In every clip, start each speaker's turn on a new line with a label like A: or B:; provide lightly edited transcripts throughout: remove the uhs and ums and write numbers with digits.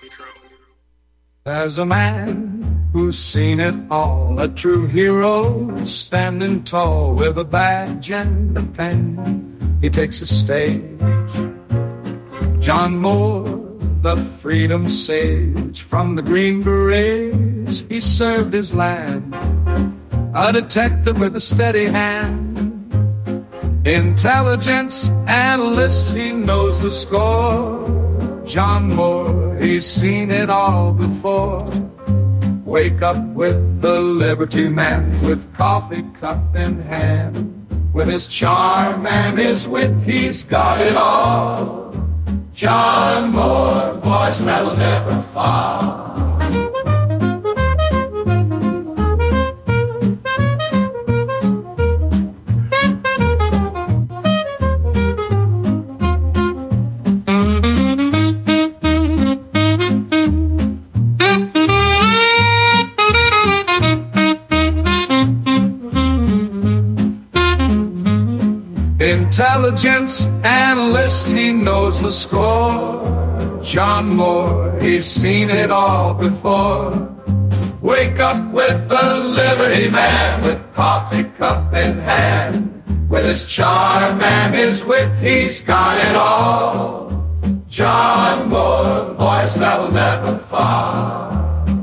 A: There's a man who's seen it all, a true hero, standing tall with a badge and a pen. He takes a stage. John Moore, the freedom sage, from the Green Berets, he served his land. A detective with a steady hand, intelligence analyst, he knows the score. John Moore, he's seen it all before. Wake up with the Liberty Man, with coffee cup in hand. With his charm and his wit, he's got it all. John Moore, voice that'll never fall. Intelligence analyst, he knows the score. John Moore, he's seen it all before. Wake up with the Liberty Man, with coffee cup in hand. With his charm and his wit, he's got it all. John Moore, voice that'll never fall.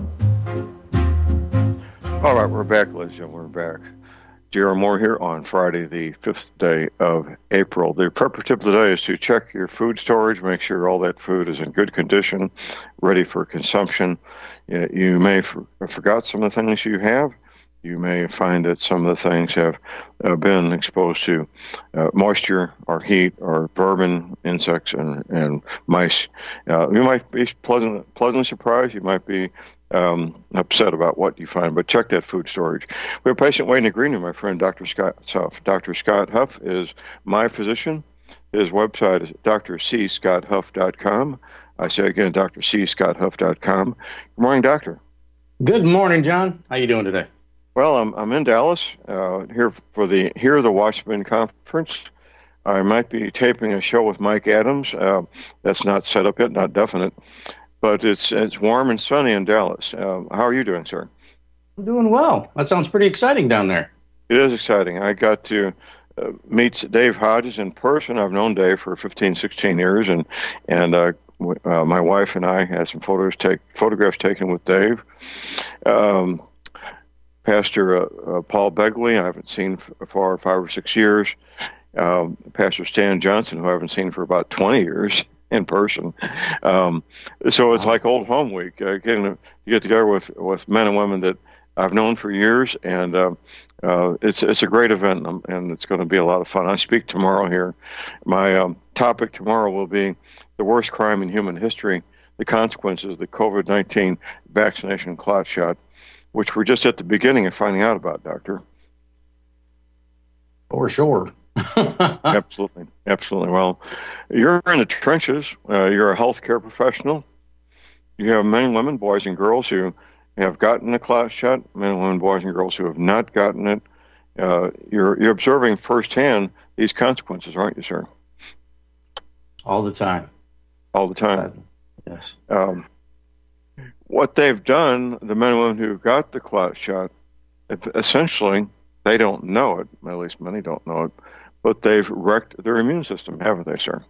B: All right, we're back, ladies and gentlemen, we're back. J.R. Moore here on Friday, the 5th day of April. The prepper tip of the day is to check your food storage, make sure all that food is in good condition, ready for consumption. You may have forgot some of the things you have. You may find that some of the things have been exposed to moisture or heat or vermin, insects, and mice. You might be pleasantly surprised. You might be upset about what you find, but check that food storage. We have a patient waiting in the green room, my friend Dr. Scott Huff. Dr. Scott Huff is my physician. His website is drcscotthuff.com. I say again, drcscotthuff.com. Good morning, doctor.
C: Good morning, John. How you doing today?
B: Well, I'm in Dallas here for the Hear the Watchman conference. I might be taping a show with Mike Adams. That's not set up yet, not definite. But it's warm and sunny in Dallas. How are you doing, sir?
C: I'm doing well. That sounds pretty exciting down there.
B: It is exciting. I got to meet Dave Hodges in person. I've known Dave for 15, 16 years, and my wife and I had some photographs taken with Dave. Pastor Paul Begley, I haven't seen for 5 or 6 years. Pastor Stan Johnson, who I haven't seen for about 20 years. In person. So it's like old home week, getting to get together with men and women that I've known for years, and it's a great event, and it's going to be a lot of fun. I speak tomorrow here. My topic tomorrow will be the worst crime in human history, the consequences of the COVID-19 vaccination clot shot, which we're just at the beginning of finding out about, Doctor.
C: For sure.
B: Absolutely. Well, you're in the trenches. You're a healthcare professional. You have men and women, boys and girls who have gotten the clot shot, men and women, boys and girls who have not gotten it. You're observing firsthand these consequences, aren't you, sir?
C: All the time.
B: All the time.
C: Yes.
B: What they've done, the men and women who got the clot shot, essentially, they don't know it, at least many don't know it, but they've wrecked their immune system, haven't they, sir?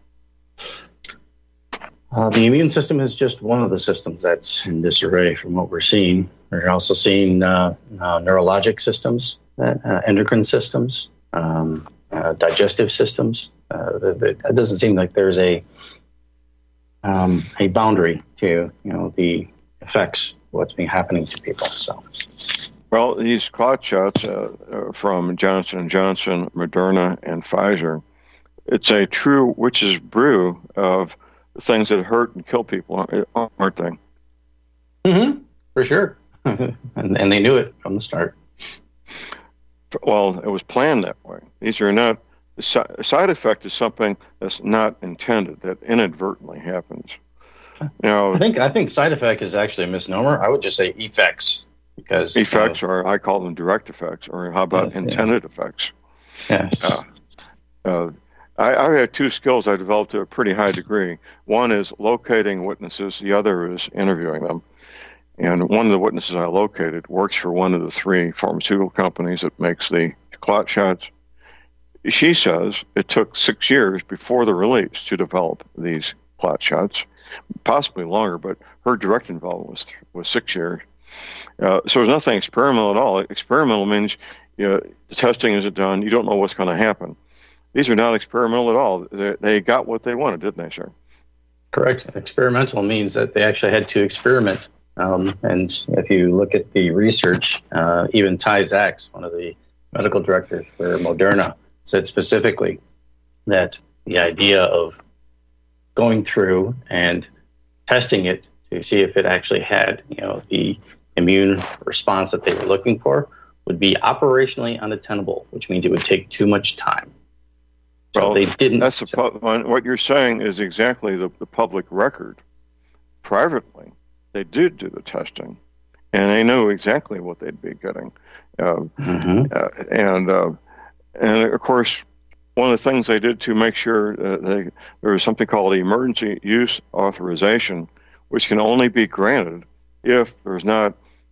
C: The immune system is just one of the systems that's in disarray from what we're seeing. We're also seeing neurologic systems, endocrine systems, digestive systems. It doesn't seem like there's a boundary to the effects of what's been happening to people. So.
B: Well, these clot shots from Johnson & Johnson, Moderna, and Pfizer, it's a true witch's brew of things that hurt and kill people, aren't they?
C: Mm-hmm, for sure. and they knew it from the start.
B: Well, it was planned that way. These are not, the side effect is something that's not intended, that inadvertently happens.
C: I think side effect is actually a misnomer. I would just say effects. Because
B: effects, or I call them direct effects, or how about intended effects?
C: Yes.
B: I have two skills I developed to a pretty high degree. One is locating witnesses. The other is interviewing them. And one of the witnesses I located works for one of the three pharmaceutical companies that makes the clot shots. She says it took 6 years before the release to develop these clot shots, possibly longer, but her direct involvement was 6 years. So there's nothing experimental at all. Experimental means the testing isn't done. You don't know what's going to happen. These are not experimental at all. They got what they wanted, didn't they, sir?
C: Correct. Experimental means that they actually had to experiment. And if you look at the research, even Ty Zaks, one of the medical directors for Moderna, said specifically that the idea of going through and testing it to see if it actually had, the immune response that they were looking for would be operationally unattainable, which means it would take too much time. So they didn't.
B: What you're saying is exactly the public record. Privately, they did do the testing, and they knew exactly what they'd be getting. And of course, one of the things they did to make sure there was something called emergency use authorization, which can only be granted if there's not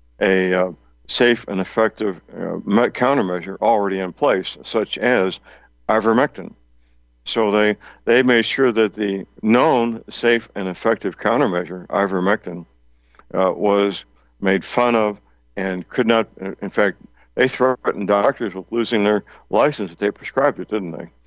B: a safe and effective countermeasure already in place, such as ivermectin. So they made sure that the known safe and effective countermeasure, ivermectin, was made fun of and could not, in fact, they threatened doctors with losing their license if they prescribed it, didn't they?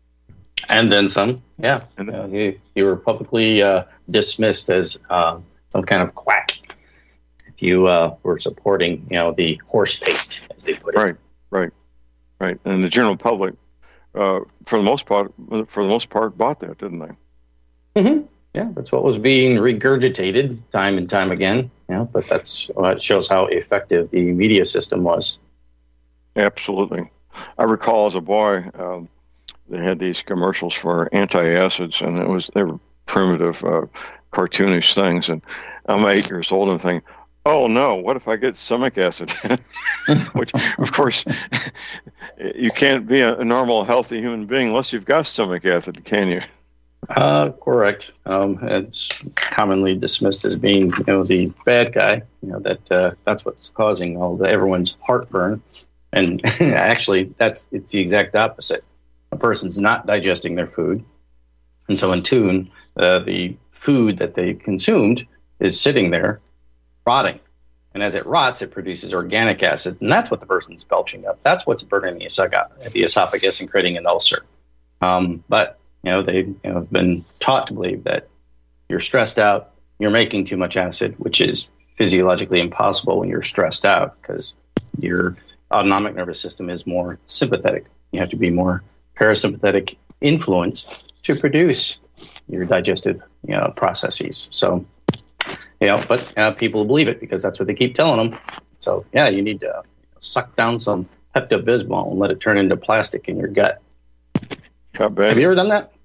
C: And then some, yeah. And you were publicly dismissed as some kind of quack if you were supporting, the horse paste, as they put it.
B: Right. And the general public, for the most part, bought that, didn't they?
C: Mm-hmm. Yeah, that's what was being regurgitated time and time again. But that's it shows how effective the media system was.
B: Absolutely. I recall as a boy, they had these commercials for antacids, and they were primitive, cartoonish things. And I'm 8 years old and thinking, oh no, what if I get stomach acid? Which, of course, you can't be a normal, healthy human being unless you've got stomach acid, can you?
C: Correct. It's commonly dismissed as being, the bad guy. That's what's causing everyone's heartburn. And actually, it's the exact opposite. A person's not digesting their food, and so in tune, the food that they consumed is sitting there, rotting. And as it rots, it produces organic acid, and that's what the person's belching up. That's what's burning the esophagus and creating an ulcer. But they have been taught to believe that you're stressed out, you're making too much acid, which is physiologically impossible when you're stressed out because your autonomic nervous system is more sympathetic. You have to be more parasympathetic influence to produce your digestive processes. So, but people believe it because that's what they keep telling them. So, you need to suck down some Pepto-Bismol and let it turn into plastic in your gut. Have you ever done that?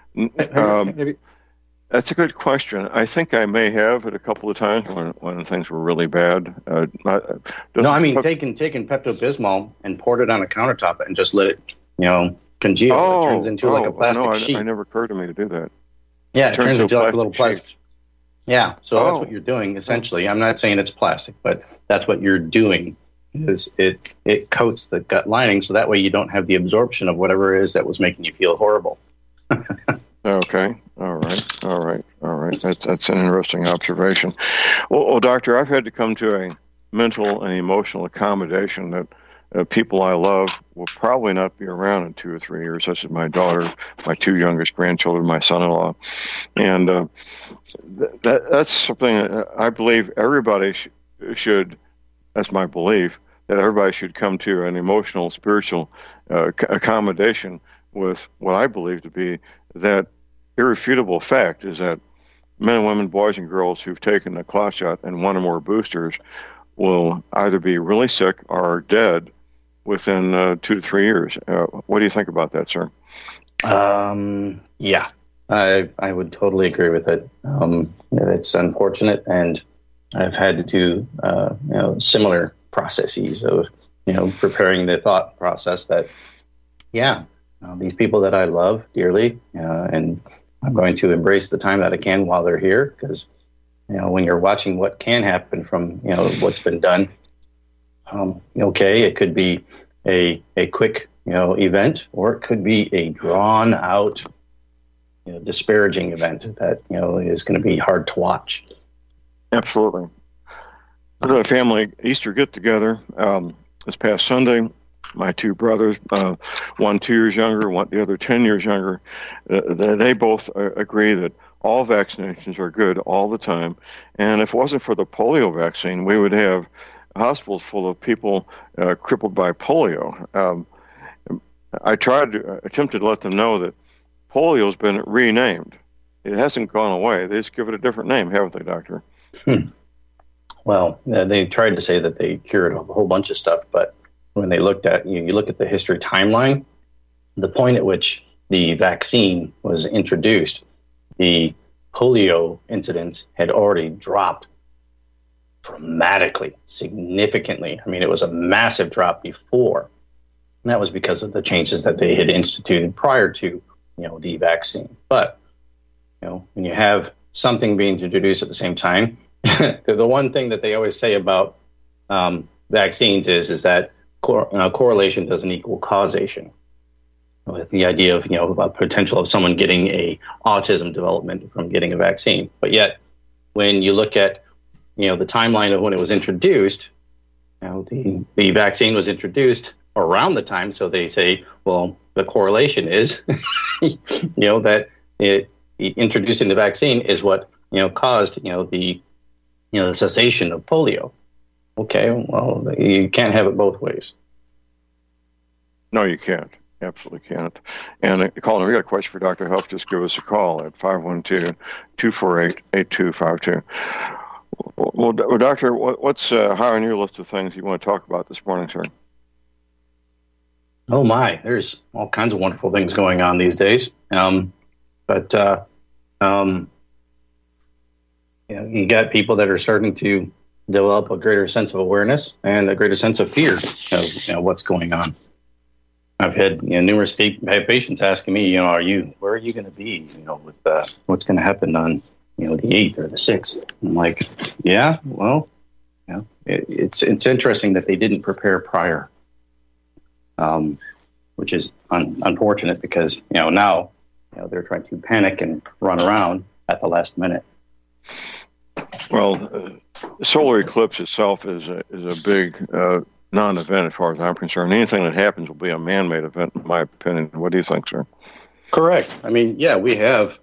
B: That's a good question. I think I may have it a couple of times when things were really bad.
C: Taking Pepto-Bismol and poured it on a countertop and just let it, congeal. It turns into like a plastic sheet.
B: It never occurred to me to do that.
C: Yeah, it turns into like a little plastic. Yeah, so that's what you're doing essentially. I'm not saying it's plastic, but that's what you're doing. Is it coats the gut lining so that way you don't have the absorption of whatever it is that was making you feel horrible.
B: Okay. All right. That's an interesting observation. Well, doctor, I've had to come to a mental and emotional accommodation that people I love will probably not be around in 2 or 3 years, such as my daughter, my 2 youngest grandchildren, my son-in-law. And that's something I believe everybody should, that's my belief, that everybody should come to an emotional, spiritual accommodation with what I believe to be that irrefutable fact is that men and women, boys and girls who've taken a clot shot and one or more boosters will either be really sick or are dead within 2 to 3 years. What do you think about that, sir?
C: Yeah, I would totally agree with it. It's unfortunate, and I've had to do similar processes of preparing the thought process that These people that I love dearly, and I'm going to embrace the time that I can while they're here, because when you're watching what can happen from what's been done, okay, it could be a quick event, or it could be a drawn out disparaging event that is going to be hard to watch.
B: Absolutely. I had a family Easter get together this past Sunday. My two brothers, one 2 years younger, the other 10 years younger, they both agree that all vaccinations are good all the time. And if it wasn't for the polio vaccine, we would have hospitals full of people crippled by polio. I attempted to let them know that polio has been renamed. It hasn't gone away. They just give it a different name, haven't they, Doctor?
C: Well, they tried to say that they cured a whole bunch of stuff, but when they looked at, you look at the history timeline, the point at which the vaccine was introduced, the polio incidence had already dropped dramatically, significantly. I mean, it was a massive drop before. And that was because of the changes that they had instituted prior to, the vaccine. But, when you have something being introduced at the same time, the one thing that they always say about vaccines is that correlation doesn't equal causation. With the idea of about potential of someone getting a autism development from getting a vaccine, but yet when you look at the timeline of when it was introduced, the vaccine was introduced around the time, so they say, well, the correlation is that introducing the vaccine is what caused the cessation of polio. Okay, well, you can't have it both ways.
B: No, you can't. Absolutely can't. And Colin, we got a question for Dr. Huff. Just give us a call at 512-248-8252. Well, Doctor, what's high on your list of things you want to talk about this morning, sir?
C: Oh, my. There's all kinds of wonderful things going on these days. You got people that are starting to develop a greater sense of awareness and a greater sense of fear of what's going on. I've had numerous patients asking me, where are you going to be, with what's going to happen on, the 8th or the 6th? I'm like, yeah, well, it's interesting that they didn't prepare prior, which is unfortunate because, now, they're trying to panic and run around at the last minute.
B: Well, solar eclipse itself is a big non-event as far as I'm concerned. Anything that happens will be a man-made event, in my opinion. What do you think, sir?
C: Correct. I mean, yeah, we have,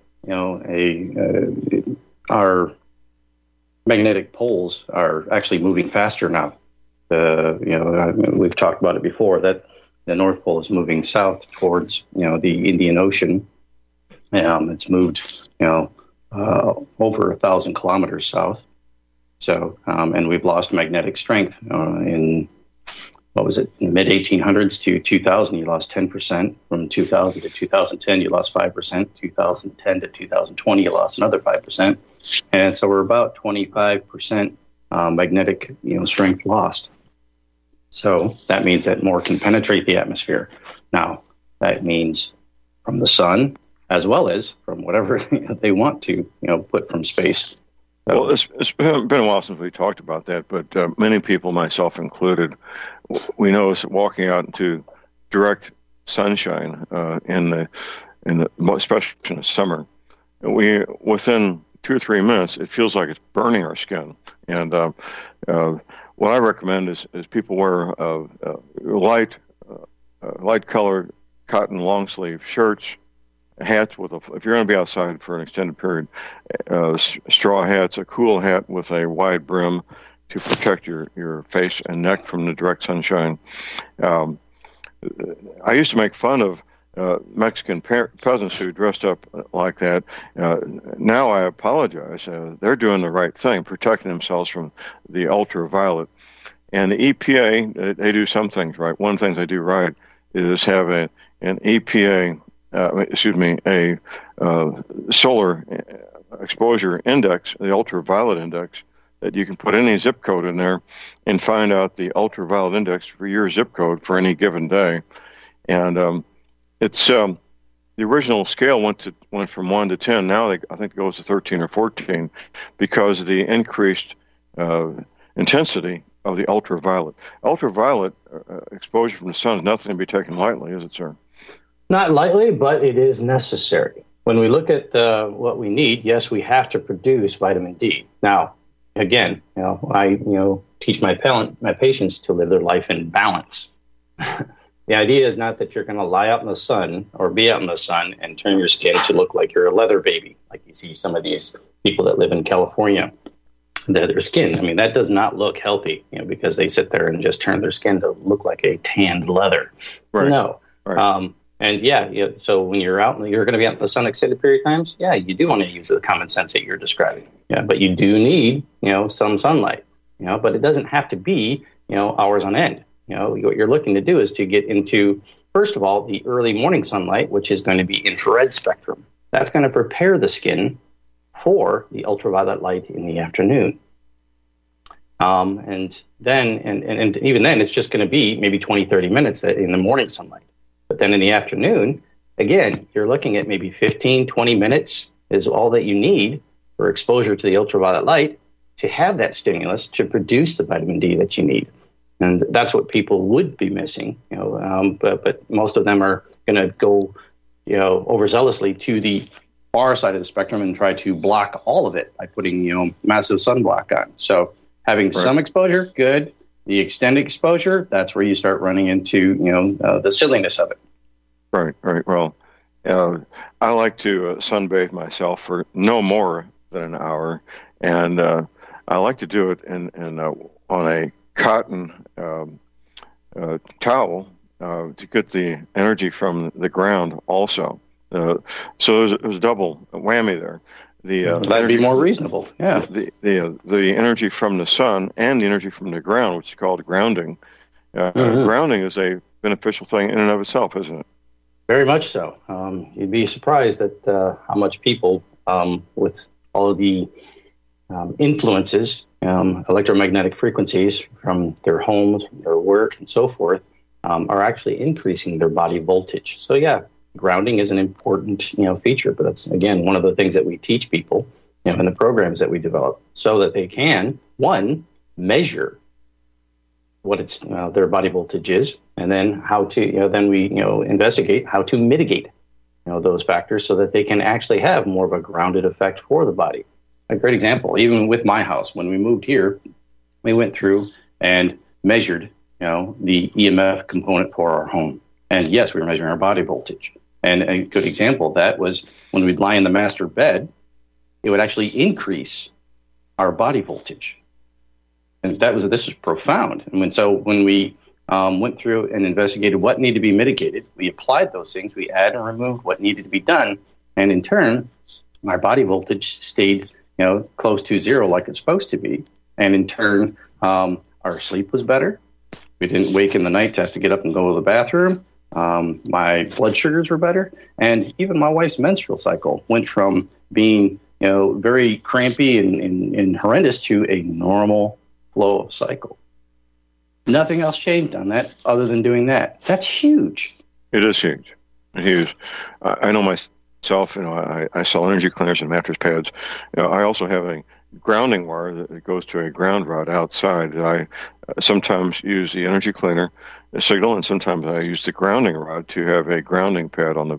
C: our magnetic poles are actually moving faster now. We've talked about it before that the North Pole is moving south towards, the Indian Ocean. It's moved, over 1,000 kilometers south. So, and we've lost magnetic strength in, mid 1800s to 2000, you lost 10%. From 2000 to 2010, you lost 5%. 2010 to 2020, you lost another 5%. And so we're about 25% magnetic, strength lost. So that means that more can penetrate the atmosphere. Now, that means from the sun as well as from whatever they want to, put from space. So,
B: well, it's been a while since we talked about that, but many people, myself included, we notice walking out into direct sunshine especially in the summer, within 2 or 3 minutes, it feels like it's burning our skin. And what I recommend is people wear light colored cotton long sleeve shirts, hats if you're going to be outside for an extended period, straw hats, a cool hat with a wide brim to protect your face and neck from the direct sunshine. I used to make fun of Mexican peasants who dressed up like that. Now I apologize. They're doing the right thing, protecting themselves from the ultraviolet. And the EPA, they do some things right. One of the things they do right is have an EPA, a solar exposure index, the ultraviolet index, that you can put any zip code in there and find out the ultraviolet index for your zip code for any given day. And It's the original scale went from 1 to 10. Now I think it goes to 13 or 14 because of the increased intensity of the ultraviolet. Ultraviolet exposure from the sun is nothing to be taken lightly, is it, sir?
C: Not lightly, but it is necessary. When we look at what we need, yes, we have to produce vitamin D. Now, again, I teach my patients to live their life in balance. The idea is not that you're going to lie out in the sun or be out in the sun and turn your skin to look like you're a leather baby, like you see some of these people that live in California. Their skin, I mean, that does not look healthy, because they sit there and just turn their skin to look like a tanned leather.
B: Right.
C: No.
B: Right.
C: So when you're going to be out in the sun extended period of times, you do want to use the common sense that you're describing. Yeah, but you do need, some sunlight, but it doesn't have to be, hours on end. What you're looking to do is to get into, first of all, the early morning sunlight, which is going to be infrared spectrum. That's going to prepare the skin for the ultraviolet light in the afternoon. And even then, it's just going to be maybe 20, 30 minutes in the morning sunlight. But then in the afternoon, again, you're looking at maybe 15, 20 minutes is all that you need for exposure to the ultraviolet light to have that stimulus to produce the vitamin D that you need. And that's what people would be missing, but most of them are going to go, overzealously to the far side of the spectrum and try to block all of it by putting, massive sunblock on. So having some exposure, good. The extended exposure, that's where you start running into, the silliness of it.
B: Right. Well, I like to sunbathe myself for no more than an hour, and I like to do it on a cotton towel to get the energy from the ground also. So it was a double whammy there.
C: That'd be more reasonable. Yeah.
B: The energy from the sun and the energy from the ground, which is called grounding. Grounding is a beneficial thing in and of itself, isn't it?
C: Very much so. You'd be surprised at how much people, with all of the influences, electromagnetic frequencies from their homes, their work, and so forth, are actually increasing their body voltage. So yeah, grounding is an important, feature, but that's, again, one of the things that we teach people, in the programs that we develop so that they can, one, measure what their body voltage is, and then how to, then we, investigate how to mitigate, those factors so that they can actually have more of a grounded effect for the body. A great example, even with my house, when we moved here, we went through and measured, the EMF component for our home. And yes, we were measuring our body voltage. And a good example of that was when we'd lie in the master bed, it would actually increase our body voltage. And this was profound. And when we went through and investigated what needed to be mitigated, we applied those things, we added and removed what needed to be done. And in turn, our body voltage stayed, close to zero like it's supposed to be. And in turn, our sleep was better. We didn't wake in the night to have to get up and go to the bathroom. My blood sugars were better, and even my wife's menstrual cycle went from being, very crampy and horrendous to a normal flow of cycle. Nothing else changed on that other than doing that. That's huge.
B: It is huge. Huge. I know myself. I sell energy cleaners and mattress pads. I also have a grounding wire that goes to a ground rod outside. I sometimes use the energy cleaner signal, and sometimes I use the grounding rod to have a grounding pad on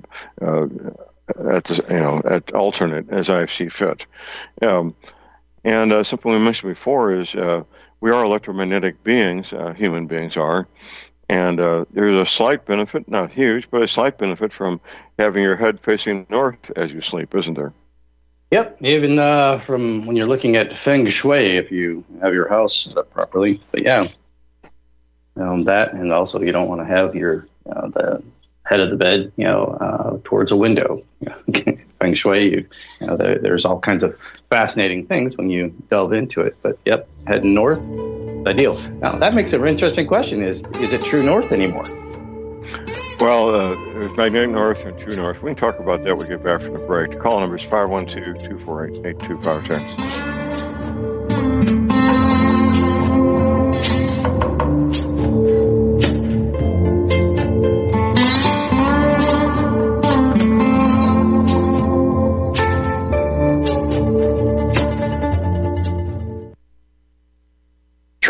B: the at alternate as I see fit. And something we mentioned before is we are electromagnetic beings. Human beings are, and there's a slight benefit, not huge, but a slight benefit from having your head facing north as you sleep, isn't there?
C: Yep, even from when you're looking at feng shui, if you have your house set up properly. But yeah, that, and also you don't want to have your the head of the bed, towards a window. Feng shui, there's all kinds of fascinating things when you delve into it. But yep, heading north, ideal. Now that makes an interesting question: is it true north anymore?
B: Well, there's magnetic north and true north. We can talk about that when we get back from the break. The call number is 512-248-8256.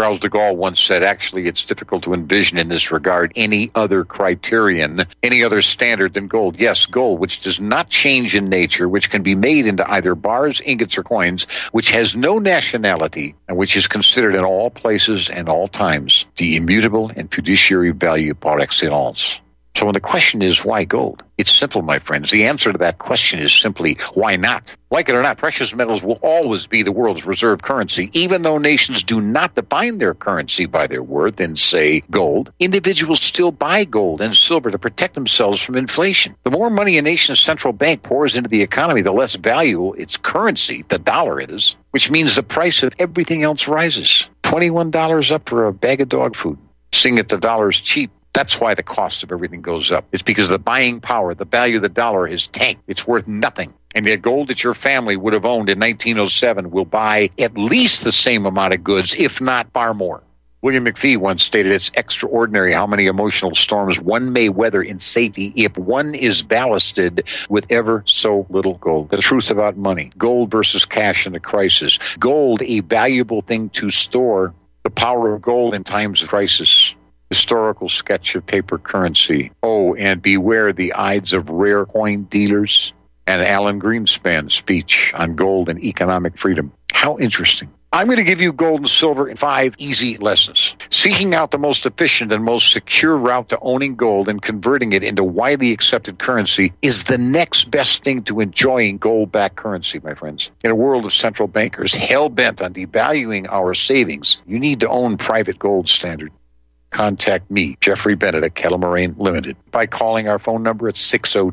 D: Charles de Gaulle once said, actually, it's difficult to envision in this regard any other criterion, any other standard than gold. Yes, gold, which does not change in nature, which can be made into either bars, ingots, or coins, which has no nationality, and which is considered in all places and all times the immutable and fiduciary value par excellence. So when the question is, why gold? It's simple, my friends. The answer to that question is simply, why not? Like it or not, precious metals will always be the world's reserve currency, even though nations do not define their currency by their worth in, say, gold. Individuals still buy gold and silver to protect themselves from inflation. The more money a nation's central bank pours into the economy, the less valuable its currency, the dollar, is, which means the price of everything else rises. $21 up for a bag of dog food. Seeing that the dollar's cheap, that's why the cost of everything goes up. It's because the buying power, the value of the dollar has tanked. It's worth nothing. And yet gold that your family would have owned in 1907 will buy at least the same amount of goods, if not far more. William McFee once stated, it's extraordinary how many emotional storms one may weather in safety if one is ballasted with ever so little gold. The truth about money, gold versus cash in a crisis. Gold, a valuable thing to store. The power of gold in times of crisis. Historical sketch of paper currency. Oh, and beware the Ides of rare coin dealers. And Alan Greenspan's speech on gold and economic freedom. How interesting. I'm going to give you gold and silver in 5 easy lessons. Seeking out the most efficient and most secure route to owning gold and converting it into widely accepted currency is the next best thing to enjoying gold-backed currency, my friends. In a world of central bankers hell-bent on devaluing our savings, you need to own private gold standard. Contact me, Jeffrey Bennett at Kettle Moraine Limited, by calling our phone number at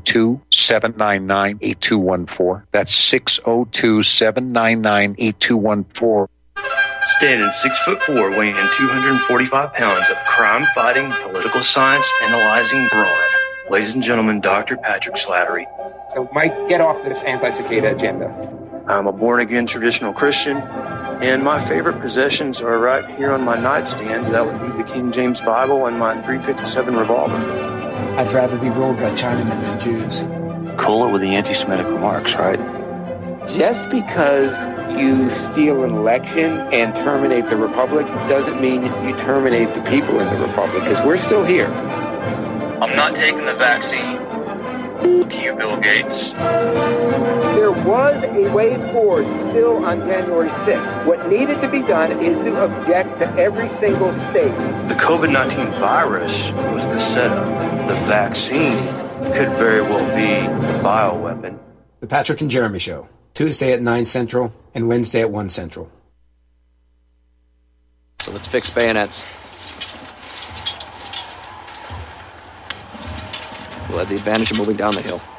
D: 602-799-8214. That's 602-799-8214.
E: Standing 6'4", weighing 245 pounds of crime-fighting, political science analyzing brawn. Ladies and gentlemen, Dr. Patrick Slattery.
F: So, Mike, get off this anti-cicada agenda.
E: I'm a born-again traditional Christian, and my favorite possessions are right here on my nightstand. That would be the King James Bible and my .357 revolver.
G: I'd rather be ruled by Chinamen than Jews.
E: Cool it with the anti-Semitic remarks, right?
F: Just because you steal an election and terminate the Republic doesn't mean you terminate the people in the Republic, because we're still here.
E: I'm not taking the vaccine. F*** you, Bill Gates.
F: There was a way forward still on January 6th. What needed to be done is to object to every single state.
E: The COVID-19 virus was the setup. The vaccine could very well be the bioweapon.
G: The Patrick and Jeremy Show, Tuesday at 9 Central and Wednesday at 1 Central.
H: So let's fix bayonets. We'll have the advantage of moving down the hill.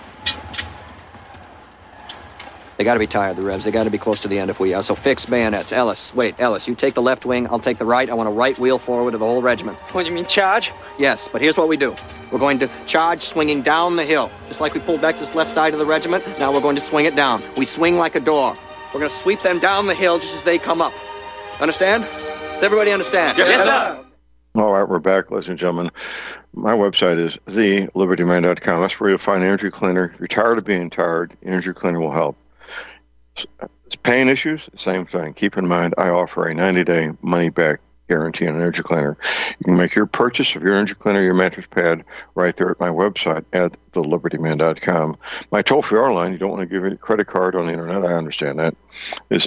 H: They got to be tired, the Revs. They got to be close to the end if we are. So fix bayonets. Ellis, you take the left wing, I'll take the right. I want a right wheel forward of the whole regiment.
I: What, you mean charge?
H: Yes, but here's what we do. We're going to charge swinging down the hill. Just like we pulled back this left side of the regiment, now we're going to swing it down. We swing like a door. We're going to sweep them down the hill just as they come up. Understand? Does everybody understand?
I: Yes, sir.
B: All right, we're back, ladies and gentlemen. My website is thelibertyman.com. That's where you'll find Energy Cleaner. If you're tired of being tired, Energy Cleaner will help. It's pain issues, same thing. Keep in mind, I offer a 90-day money-back guarantee on Energy Cleaner. You can make your purchase of your Energy Cleaner, your mattress pad, right there at my website at thelibertyman.com. My toll-free line, you don't want to give a credit card on the internet, I understand that, is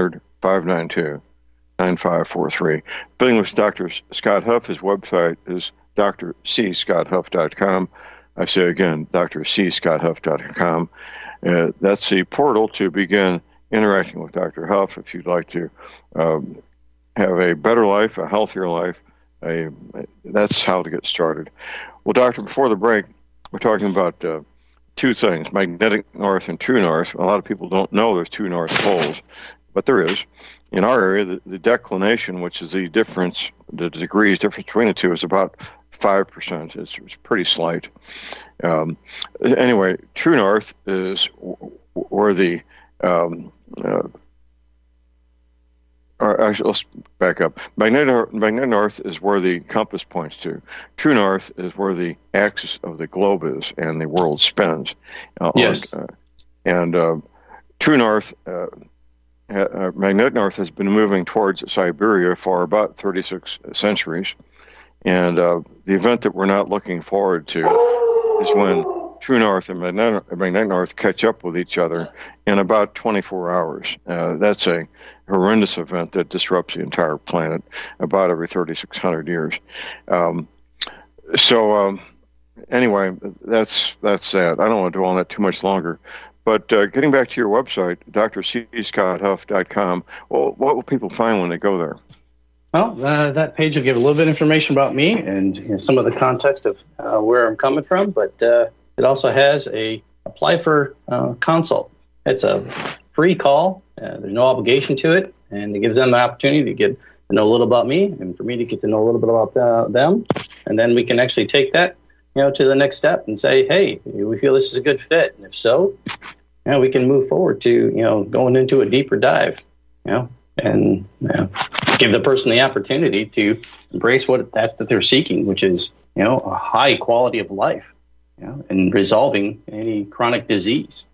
B: 800-592-9543. Billing with Dr. Scott Huff, his website is drcscotthuff.com. I say again, drcscotthuff.com. That's the portal to begin interacting with Dr. Huff if you'd like to have a better life, a healthier life. That's how to get started. Well, Doctor, before the break, we're talking about two things, magnetic north and true north. A lot of people don't know there's two north poles, but there is. In our area, the declination, which is the difference, the degrees difference between the two, is about 5%. It's pretty slight. Anyway, true north is where the let's back up. Magnetic north is where the compass points to. True north is where the axis of the globe is and the world spins.
J: Yes.
B: True north magnetic north has been moving towards Siberia for about 36 centuries. And the event that we're not looking forward to is when true north and magnetic north catch up with each other in about 24 hours. That's a horrendous event that disrupts the entire planet about every 3,600 years. Anyway, that's that. I don't want to dwell on that too much longer. But getting back to your website, drcscotthuff.com, well, what will people find when they go there?
C: Well, that page will give a little bit of information about me and some of the context of where I'm coming from, but it also has a apply for consult. It's a free call. There's no obligation to it, and it gives them the opportunity to get to know a little about me and for me to get to know a little bit about them, and then we can actually take that to the next step and say, hey, we feel this is a good fit. And if so, we can move forward to, going into a deeper dive, and give the person the opportunity to embrace what that they're seeking, which is, a high quality of life, and resolving any chronic disease.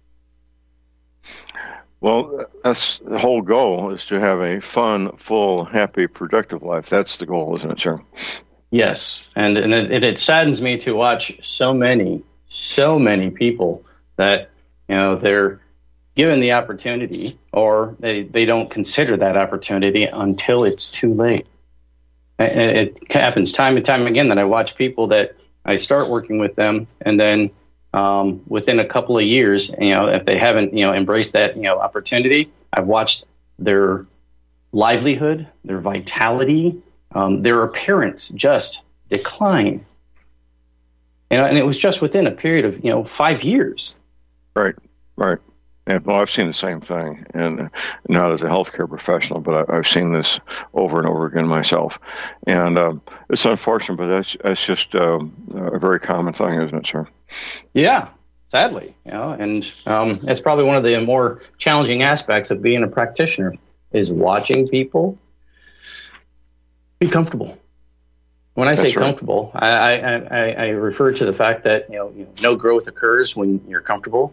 B: Well, that's the whole goal, is to have a fun, full, happy, productive life. That's the goal, isn't it, sir? Yes,
C: and it saddens me to watch so many people that they're given the opportunity, or they don't consider that opportunity until it's too late. It happens time and time again that I watch people that I start working with them, and then within a couple of years, if they haven't embraced that opportunity, I've watched their livelihood, their vitality, their appearance just decline. And it was just within a period of 5 years.
B: Right. And, well, I've seen the same thing, and not as a healthcare professional, but I've seen this over and over again myself. And it's unfortunate, but that's just a very common thing, isn't it, sir?
C: Yeah, sadly. And it's probably one of the more challenging aspects of being a practitioner is watching people be comfortable. When I say comfortable, I refer to the fact that no growth occurs when you're comfortable.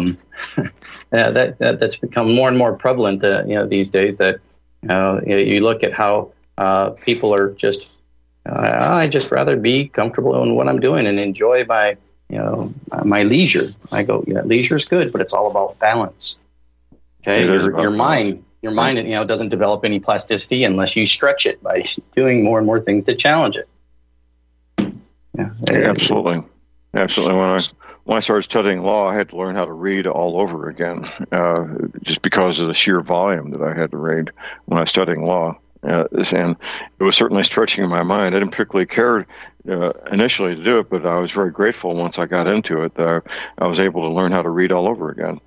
C: That's become more and more prevalent these days. That you look at how people are just I just rather be comfortable in what I'm doing and enjoy my my leisure. I go, leisure is good, but it's all about balance. Okay, your mind. Your mind, doesn't develop any plasticity unless you stretch it by doing more and more things to challenge it.
B: Yeah, absolutely. When I started studying law, I had to learn how to read all over again, just because of the sheer volume that I had to read when I was studying law. And it was certainly stretching my mind. I didn't particularly care initially to do it, but I was very grateful once I got into it that I was able to learn how to read all over again.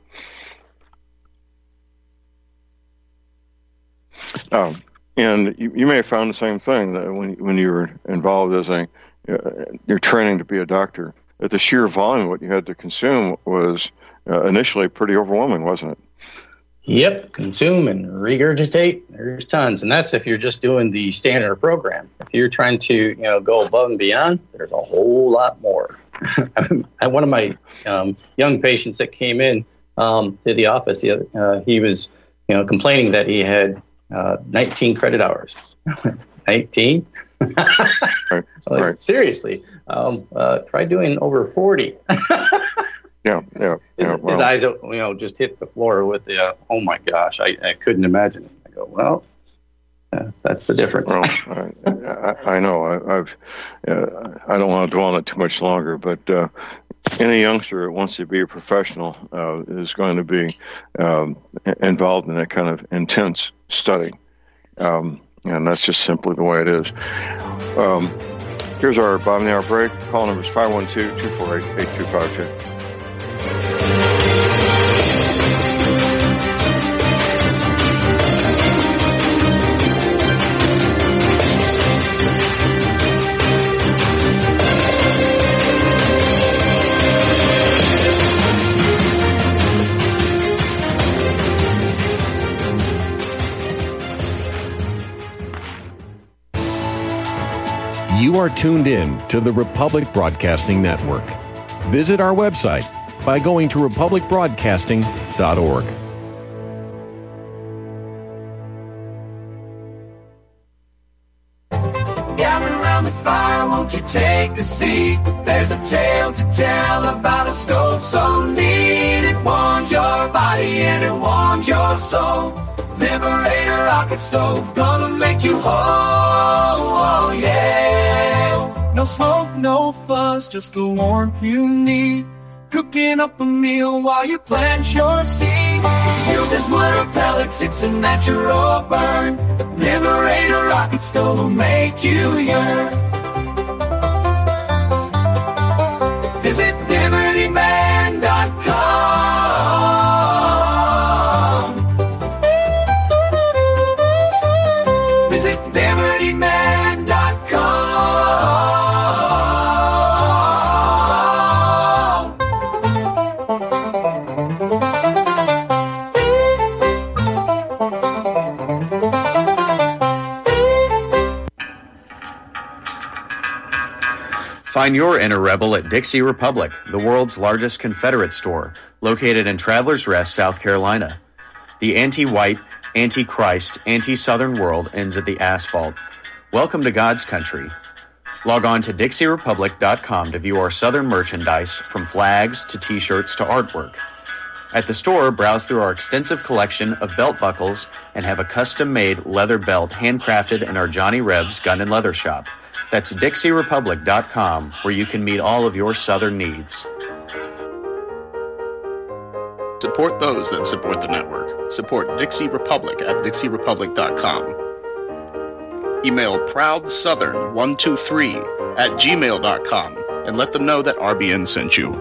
B: And you may have found the same thing that when you were involved as you're training to be a doctor, that the sheer volume of what you had to consume was initially pretty overwhelming, wasn't it?
C: Yep, consume and regurgitate. There's tons, and that's if you're just doing the standard program. If you're trying to go above and beyond, there's a whole lot more. One of my young patients that came in to the office, he was complaining that he had 19 credit hours. 19?
B: Right.
C: Seriously, try doing over 40.
B: Yeah.
C: His eyes, just hit the floor with the, oh my gosh, I couldn't imagine it. I go, well, that's the difference.
B: Well, I know. I don't want to dwell on it too much longer, but any youngster that wants to be a professional is going to be involved in that kind of intense study. And that's just simply the way it is. Here's our bottom of the hour break. Call number is 512-248-8252.
I: You are tuned in to the Republic Broadcasting Network. Visit our website by going to republicbroadcasting.org.
A: gather around the fire, won't you take a seat? There's a tale to tell about a stove so neat. It warms your body and it warms your soul. Liberator rocket stove, gonna make you whole, oh yeah. No smoke, no fuss, just the warmth you need. Cooking up a meal while you plant your seed. Uses wood or pellets, it's a natural burn. Liberator rocket stove will make you yearn. Visit libertyman.com. Visit libertyman.com.
J: Find your inner rebel at Dixie Republic, the world's largest Confederate store, located in Travelers Rest, South Carolina. The anti-white, anti-Christ, anti-Southern world ends at the asphalt. Welcome to God's country. Log on to DixieRepublic.com to view our Southern merchandise, from flags to T-shirts to artwork. At the store, browse through our extensive collection of belt buckles and have a custom-made leather belt handcrafted in our Johnny Rebs Gun and Leather Shop. That's DixieRepublic.com, where you can meet all of your Southern needs.
K: Support those that support the network. Support Dixie Republic at DixieRepublic.com. Email ProudSouthern123@gmail.com and let them know that RBN sent you.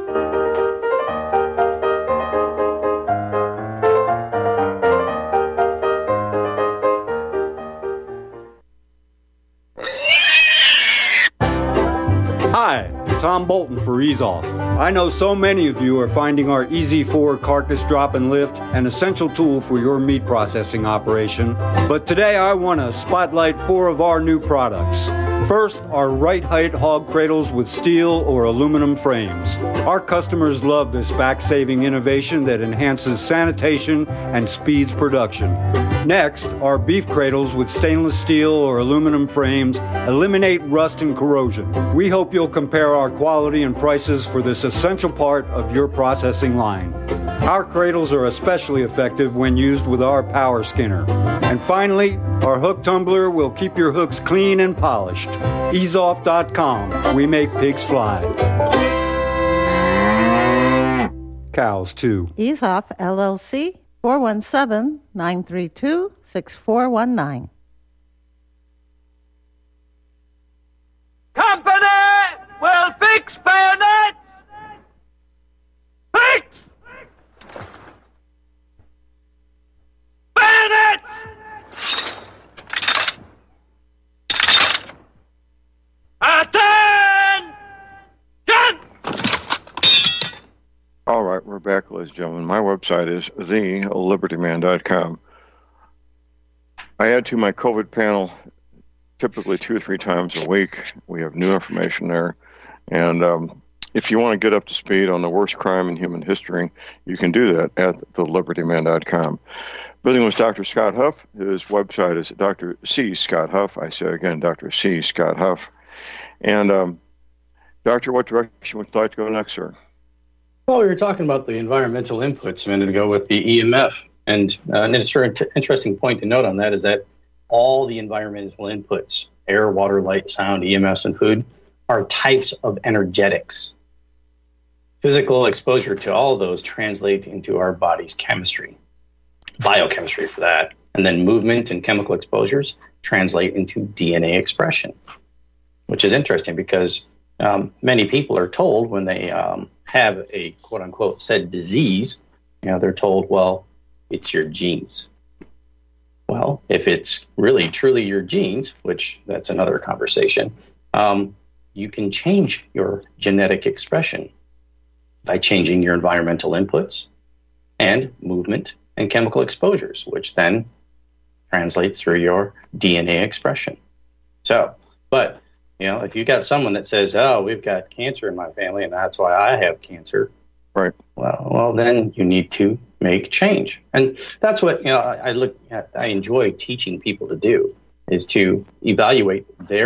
L: Hi, Tom Bolton for Ease Off. I know so many of you are finding our Easy 4 carcass drop and lift an essential tool for your meat processing operation. But today I want to spotlight 4 of our new products. First, our right height hog cradles with steel or aluminum frames. Our customers love this back-saving innovation that enhances sanitation and speeds production. Next, our beef cradles with stainless steel or aluminum frames eliminate rust and corrosion. We hope you'll compare our quality and prices for this essential part of your processing line. Our cradles are especially effective when used with our power skinner. And finally, our hook tumbler will keep your hooks clean and polished. EaseOff.com. We make pigs fly. Cows, too.
M: Ease Off, LLC, 417-932-6419.
A: Company will fix bayonets! Fix! Bayonets! Attention!
B: All right, we're back, ladies and gentlemen. My website is thelibertyman.com. I add to my COVID panel typically 2 or 3 times a week. We have new information there. And if you want to get up to speed on the worst crime in human history, you can do that at thelibertyman.com. Visiting with Dr. Scott Huff. His website is Dr. C. Scott Huff. I say again, Dr. C. Scott Huff. And, Doctor, what direction would you like to go next, sir?
C: Well, we were talking about the environmental inputs a minute ago with the EMF. And an interesting point to note on that is that all the environmental inputs, air, water, light, sound, EMFs, and food, are types of energetics. Physical exposure to all of those translate into our body's chemistry, biochemistry for that. And then movement and chemical exposures translate into DNA expression, which is interesting because many people are told when they have a quote-unquote said disease, they're told, well, it's your genes. Well, if it's really truly your genes, which that's another conversation, you can change your genetic expression by changing your environmental inputs and movement and chemical exposures, which then translates through your DNA expression. So, but, if you got someone that says, oh, we've got cancer in my family and that's why I have cancer.
B: Right.
C: Well, then you need to make change. And that's what, I enjoy teaching people to do, is to evaluate their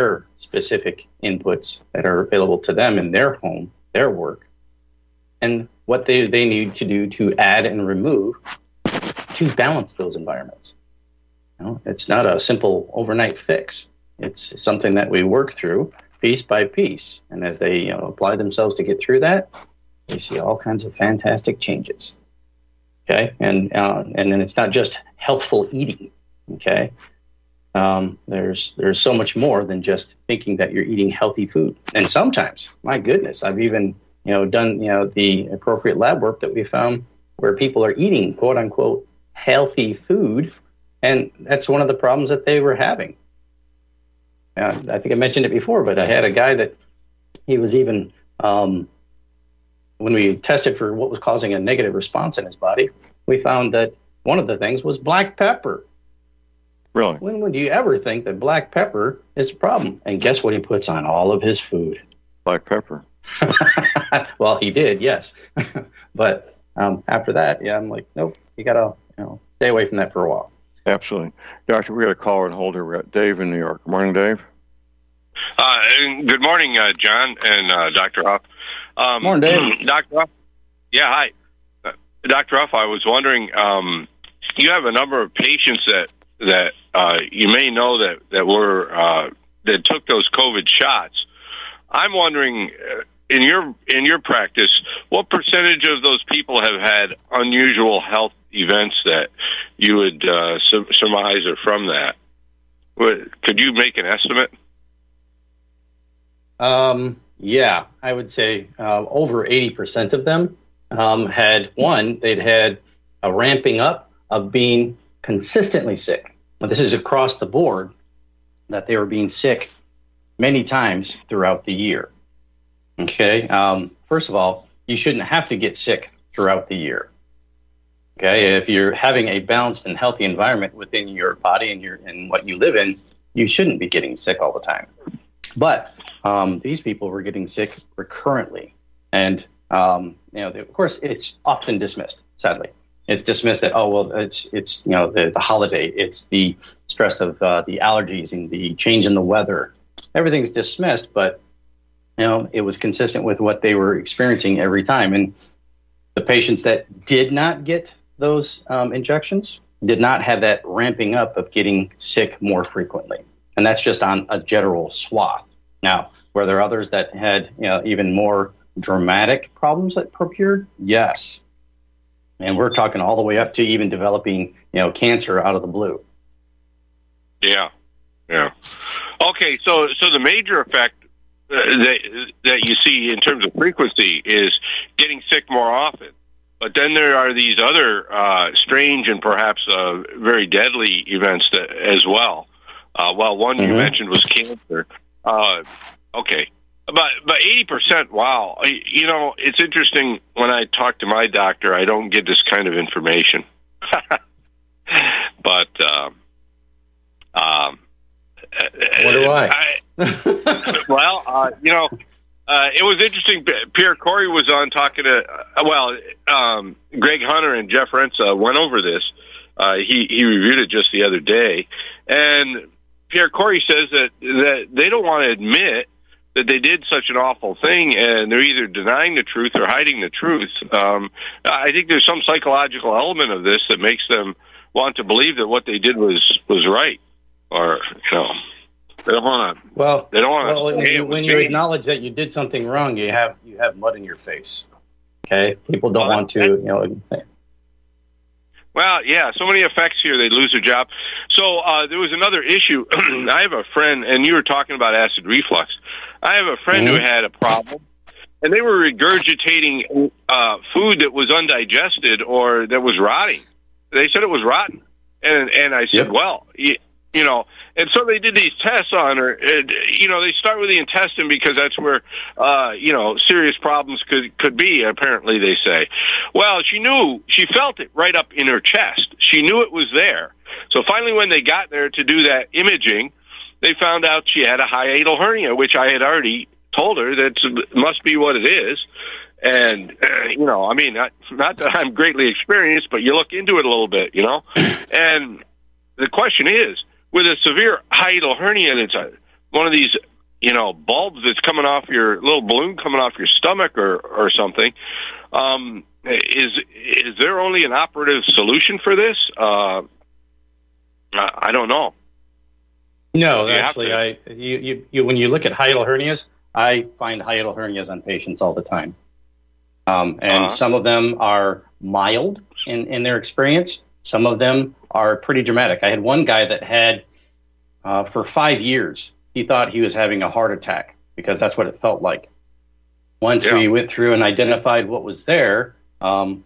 C: specific inputs that are available to them in their home, their work, and what they need to do to add and remove to balance those environments. It's not a simple overnight fix. It's something that we work through piece by piece. And as they apply themselves to get through that, they see all kinds of fantastic changes. Okay, and then it's not just healthful eating. Okay, there's so much more than just thinking that you're eating healthy food. And sometimes, my goodness, I've even done the appropriate lab work that we found where people are eating quote unquote healthy food, and that's one of the problems that they were having. I think I mentioned it before, but I had a guy that he was even when we tested for what was causing a negative response in his body, we found that one of the things was black pepper.
B: Really?
C: When would you ever think that black pepper is a problem? And guess what he puts on all of his food?
B: Black pepper.
C: Well, he did, yes. But after that, I'm like, nope, you got to stay away from that for a while.
B: Absolutely. Doctor, we got a caller and holder. We're at Dave in New York. Good morning, Dave.
N: Good morning, John and Dr. Huff.
C: Morning, Dave.
N: Dr. Huff. Yeah, hi. Dr. Huff, I was wondering, you have a number of patients that you may know that took those COVID shots. I'm wondering, in your practice, what percentage of those people have had unusual health events that you would surmise are from that? Could you make an estimate?
C: Yeah, I would say over 80% of them they'd had a ramping up of being consistently sick. Now, this is across the board, that they were being sick many times throughout the year. Okay, first of all, you shouldn't have to get sick throughout the year. Okay, if you're having a balanced and healthy environment within your body and what you live in, you shouldn't be getting sick all the time. But these people were getting sick recurrently, and of course, it's often dismissed. Sadly, it's dismissed that it's the holiday, it's the stress of the allergies and the change in the weather. Everything's dismissed, but it was consistent with what they were experiencing every time. And the patients that did not get those injections did not have that ramping up of getting sick more frequently. And that's just on a general swath. Now, were there others that had even more dramatic problems that procured? Yes. And we're talking all the way up to even developing cancer out of the blue.
N: Yeah. Okay, so the major effect that you see in terms of frequency is getting sick more often. But then there are these other strange and perhaps very deadly events as well. One you mentioned was cancer. Okay. But 80%, wow. It's interesting, when I talk to my doctor, I don't get this kind of information. But
C: what do I?
N: It was interesting. Pierre Corey was on talking to, Greg Hunter and Jeff Renza went over this. He reviewed it just the other day. And Pierre Corey says that they don't want to admit that they did such an awful thing, and they're either denying the truth or hiding the truth. I think there's some psychological element of this that makes them want to believe that what they did was right. Or, they don't want to. Well, they don't want to.
C: When you acknowledge that you did something wrong, you have mud in your face. Okay, people don't want to.
N: Well, yeah, so many effects here. They lose their job. So there was another issue. I have a friend, and you were talking about acid reflux. I have a friend who had a problem, and they were regurgitating food that was undigested or that was rotting. They said it was rotten, and I said, well, and so they did these tests on her. They start with the intestine because that's where, serious problems could be, apparently, they say. Well, she felt it right up in her chest. She knew it was there. So finally, when they got there to do that imaging, they found out she had a hiatal hernia, which I had already told her that must be what it is. And, not that I'm greatly experienced, but you look into it a little bit, And the question is, with a severe hiatal hernia, and it's one of these bulbs that's coming off your little balloon coming off your stomach or something. Is there only an operative solution for this? I don't know.
C: No, actually, when you look at hiatal hernias, I find hiatal hernias on patients all the time. Some of them are mild in their experience. Some of them are pretty dramatic. I had one guy that had, for 5 years, he thought he was having a heart attack because that's what it felt like. Once we went through and identified what was there, and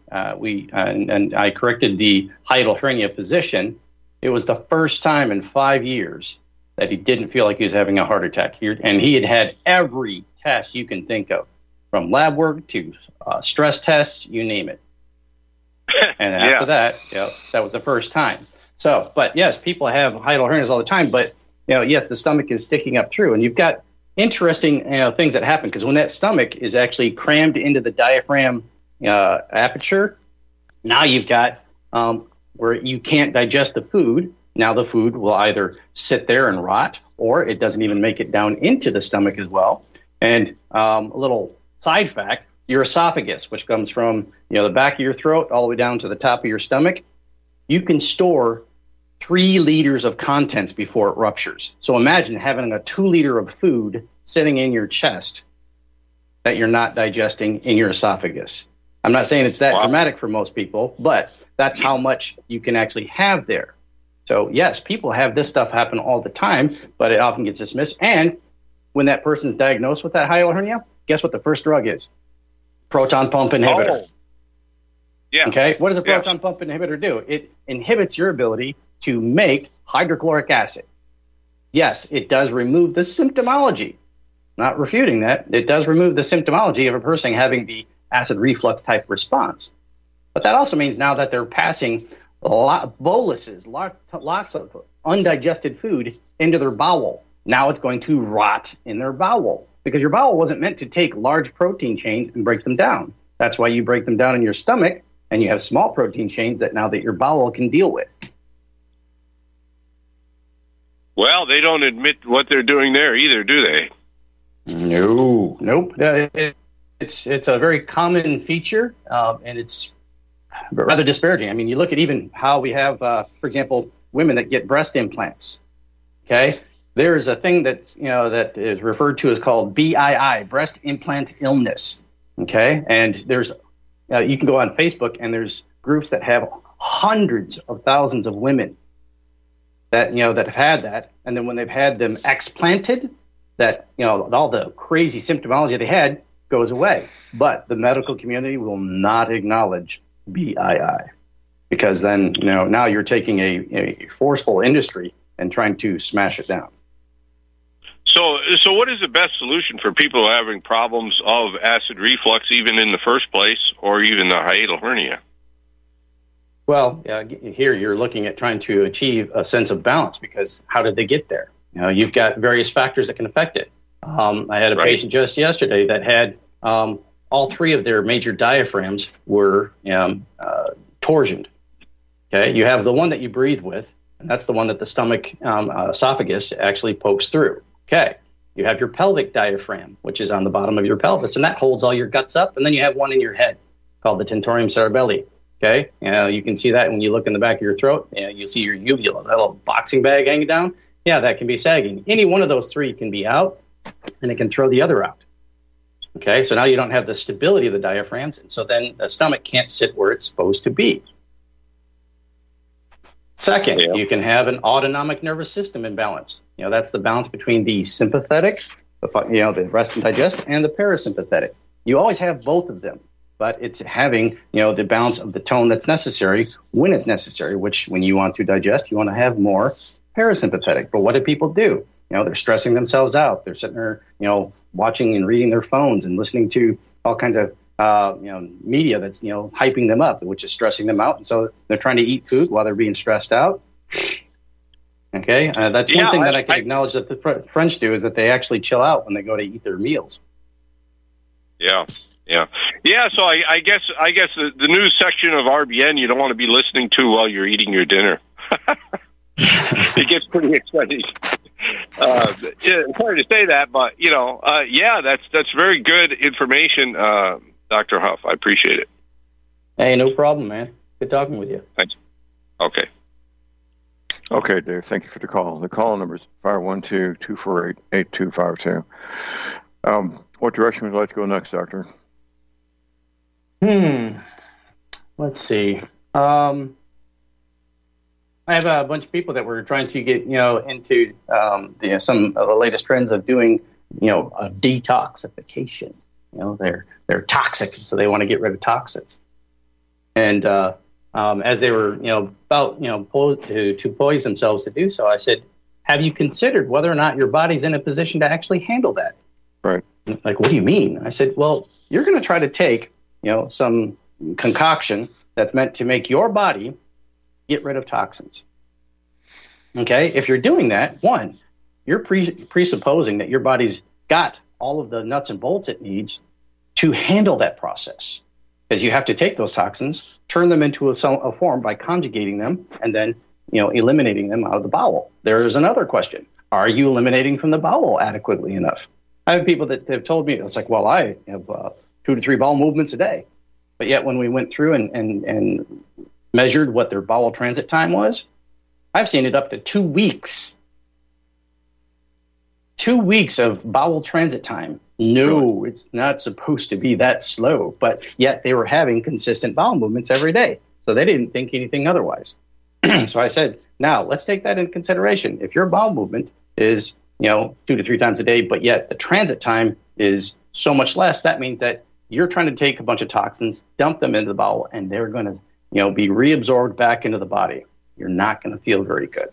C: I corrected the hiatal hernia position. It was the first time in 5 years that he didn't feel like he was having a heart attack. And he had every test you can think of, from lab work to stress tests, you name it. And after that, that was the first time. So, but yes, people have hiatal hernias all the time. But yes, the stomach is sticking up through, and you've got interesting things that happen because when that stomach is actually crammed into the diaphragm aperture, now you've got where you can't digest the food. Now the food will either sit there and rot, or it doesn't even make it down into the stomach as well. And a little side fact, your esophagus, which comes from the back of your throat all the way down to the top of your stomach, you can store 3 liters of contents before it ruptures. So imagine having a 2 liter of food sitting in your chest that you're not digesting in your esophagus. I'm not saying it's that dramatic for most people, but that's how much you can actually have there. So yes, people have this stuff happen all the time, but it often gets dismissed. And when that person's diagnosed with that hiatal hernia, guess what the first drug is? Proton pump inhibitor.
N: Oh. Yeah.
C: Okay. What does a proton pump inhibitor do? It inhibits your ability to make hydrochloric acid. Yes, it does remove the symptomology. Not refuting that. It does remove the symptomology of a person having the acid reflux type response. But that also means now that they're passing boluses, lots of undigested food into their bowel. Now it's going to rot in their bowel because your bowel wasn't meant to take large protein chains and break them down. That's why you break them down in your stomach, and you have small protein chains that your bowel can deal with.
N: Well, they don't admit what they're doing there either, do they?
C: No, nope. It's a very common feature, and it's rather disparaging. I mean, you look at even how we have, for example, women that get breast implants. Okay, there is a thing that that is referred to as called BII, breast implant illness. Okay, and there's you can go on Facebook and there's groups that have hundreds of thousands of women that that have had that, and then when they've had them explanted, that all the crazy symptomology they had goes away. But the medical community will not acknowledge BII because then now you're taking a forceful industry and trying to smash it down.
N: So what is the best solution for people who are having problems of acid reflux, even in the first place, or even the hiatal hernia?
C: Well, here you're looking at trying to achieve a sense of balance because how did they get there? You've got various factors that can affect it. I had a patient just yesterday that had all 3 of their major diaphragms were torsioned. Okay, you have the one that you breathe with, and that's the one that the stomach esophagus actually pokes through. Okay, you have your pelvic diaphragm, which is on the bottom of your pelvis, and that holds all your guts up. And then you have one in your head called the tentorium cerebelli. Okay, you can see that when you look in the back of your throat. You see your uvula, that little boxing bag hanging down. Yeah, that can be sagging. Any one of those 3 can be out, and it can throw the other out. Okay, so now you don't have the stability of the diaphragms, and so then the stomach can't sit where it's supposed to be. Second, you can have an autonomic nervous system imbalance. That's the balance between the sympathetic, the rest and digest, and the parasympathetic. You always have both of them, but it's having, the balance of the tone that's necessary when it's necessary, which when you want to digest, you want to have more parasympathetic. But what do people do? They're stressing themselves out. They're sitting there, watching and reading their phones and listening to all kinds of, media that's, hyping them up, which is stressing them out. And so they're trying to eat food while they're being stressed out. Okay. That's one thing that I can acknowledge that the French do is that they actually chill out when they go to eat their meals.
N: Yeah. So I guess the news section of RBN you don't want to be listening to while you're eating your dinner. It gets pretty exciting. It's hard to say that, but yeah, that's very good information, Dr. Huff. I appreciate it.
C: Hey, no problem, man. Good talking with you.
N: Thanks. Okay.
B: Okay, Dave. Thank you for the call. The call number is 512-248-8252. What direction would you like to go next, Doctor?
C: Let's see. I have a bunch of people that were trying to get, into some of the latest trends of doing, a detoxification. They're toxic, so they want to get rid of toxins. And as they were, about, to poise themselves to do so, I said, have you considered whether or not your body's in a position to actually handle that?
B: Right.
C: Like, what do you mean? I said, well, you're going to try to take, some concoction that's meant to make your body get rid of toxins. Okay? If you're doing that, one, you're presupposing that your body's got all of the nuts and bolts it needs to handle that process. Because you have to take those toxins, turn them into a form by conjugating them, and then, eliminating them out of the bowel. There is another question. Are you eliminating from the bowel adequately enough? I have people that have told me, it's like, well, I have 2 to 3 bowel movements a day. But yet when we went through and measured what their bowel transit time was, I've seen it up to 2 weeks. 2 weeks of bowel transit time. No, it's not supposed to be that slow. But yet they were having consistent bowel movements every day. So they didn't think anything otherwise. So I said, now let's take that into consideration. If your bowel movement is 2 to 3 times a day, but yet the transit time is so much less, that means that you're trying to take a bunch of toxins, dump them into the bowel, and they're going to, be reabsorbed back into the body. You're not going to feel very good.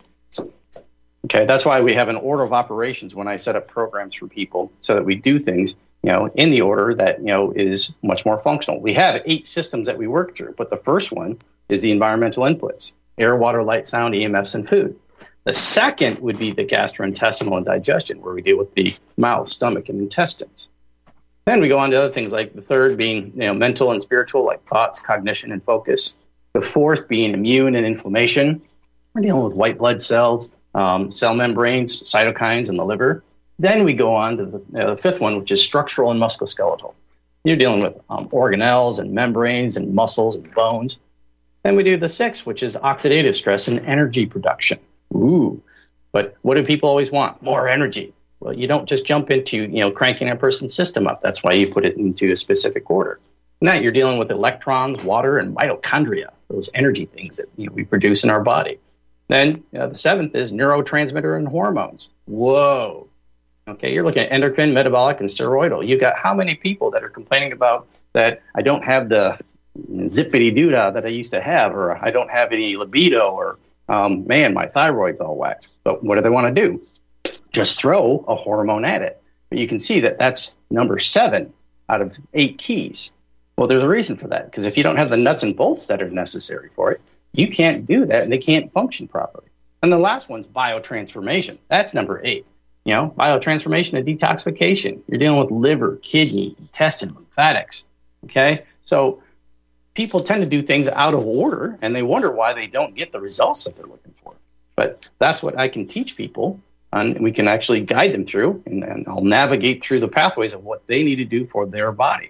C: Okay, that's why we have an order of operations when I set up programs for people so that we do things, in the order that, is much more functional. We have 8 systems that we work through, but the first one is the environmental inputs: air, water, light, sound, EMFs, and food. The second would be the gastrointestinal and digestion, where we deal with the mouth, stomach, and intestines. Then we go on to other things, like the third being mental and spiritual, like thoughts, cognition, and focus. The fourth being immune and inflammation. We're dealing with white blood cells, cell membranes, cytokines, and the liver. Then we go on to the fifth one, which is structural and musculoskeletal. You're dealing with organelles and membranes and muscles and bones. Then we do the sixth, which is oxidative stress and energy production. Ooh, but what do people always want? More energy. Well, you don't just jump into, cranking a person's system up. That's why you put it into a specific order. Now you're dealing with electrons, water, and mitochondria, those energy things that we produce in our body. Then the seventh is neurotransmitter and hormones. Whoa. Okay, you're looking at endocrine, metabolic, and steroidal. You got how many people that are complaining about that I don't have the zippity-doo-dah that I used to have, or I don't have any libido, or man, my thyroid's all whacked. But what do they want to do? Just throw a hormone at it. But you can see that that's number 7 out of 8 keys. Well, there's a reason for that, because if you don't have the nuts and bolts that are necessary for it, you can't do that, and they can't function properly. And the last one's biotransformation. That's number 8. Biotransformation and detoxification. You're dealing with liver, kidney, intestine, lymphatics. Okay? So people tend to do things out of order, and they wonder why they don't get the results that they're looking for. But that's what I can teach people, and we can actually guide them through, and I'll navigate through the pathways of what they need to do for their body.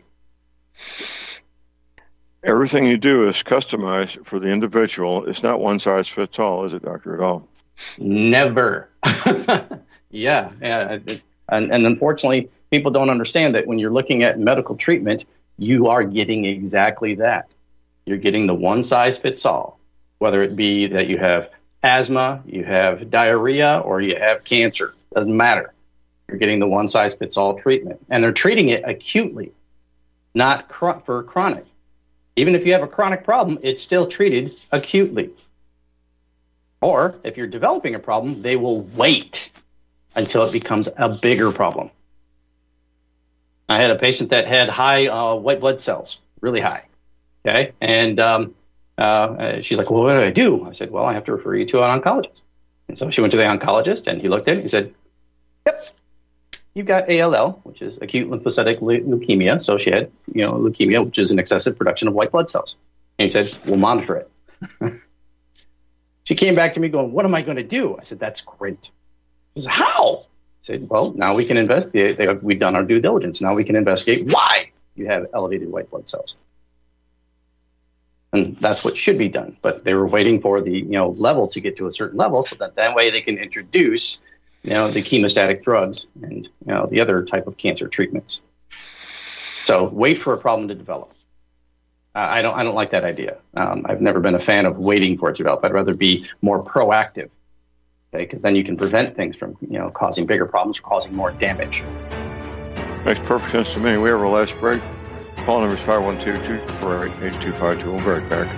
B: Everything you do is customized for the individual. It's not one size fits all, is it, Doctor, at all?
C: Never. Yeah. And unfortunately, people don't understand that when you're looking at medical treatment, you are getting exactly that. You're getting the one size fits all, whether it be that you have asthma, you have diarrhea, or you have cancer. Doesn't matter. You're getting the one size fits all treatment. And they're treating it acutely, not for chronic. Even if you have a chronic problem, it's still treated acutely. Or if you're developing a problem, they will wait until it becomes a bigger problem. I had a patient that had high white blood cells, really high. Okay. And she's like, well, what do I do? I said, well, I have to refer you to an oncologist. And so she went to the oncologist, and he looked at it and he said, yep, you've got ALL, which is acute lymphocytic leukemia. So she had, leukemia, which is an excessive production of white blood cells. And he said, we'll monitor it. She came back to me going, what am I going to do? I said, that's great. She said, how? Said, well, now we can investigate. We've done our due diligence. Now we can investigate why you have elevated white blood cells. And that's what should be done. But they were waiting for the level to get to a certain level so that way they can introduce the chemostatic drugs and the other type of cancer treatments. So wait for a problem to develop. I don't like that idea. I've never been a fan of waiting for it to develop. I'd rather be more proactive. Okay, because then you can prevent things from causing bigger problems or causing more damage.
B: Makes perfect sense to me. We have our last break. Call number is 512-248-8252. We'll be right back.